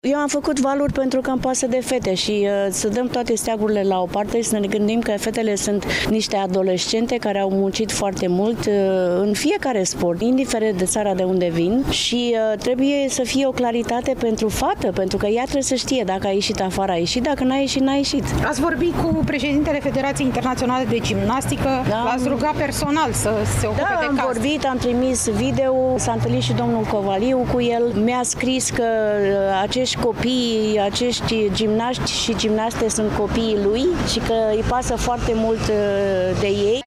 Eu am făcut valuri pentru că îmi pasă de fete și să dăm toate steagurile la o parte și să ne gândim că fetele sunt niște adolescente care au muncit foarte mult în fiecare sport, indiferent de țara de unde vin și trebuie să fie o claritate pentru fată, pentru că ea trebuie să știe dacă a ieșit afară, a ieșit, dacă n-a ieșit, n-a ieșit. Ați vorbit cu președintele Federației Internaționale de Gimnastică, l-ați rugat personal să se ocupe de caz. Am vorbit, am trimis video, s-a întâlnit și domnul Covaliu cu el, mi-a scris că acești copii, acești gimnaști și gimnaste sunt copiii lui și că îi pasă foarte mult de ei.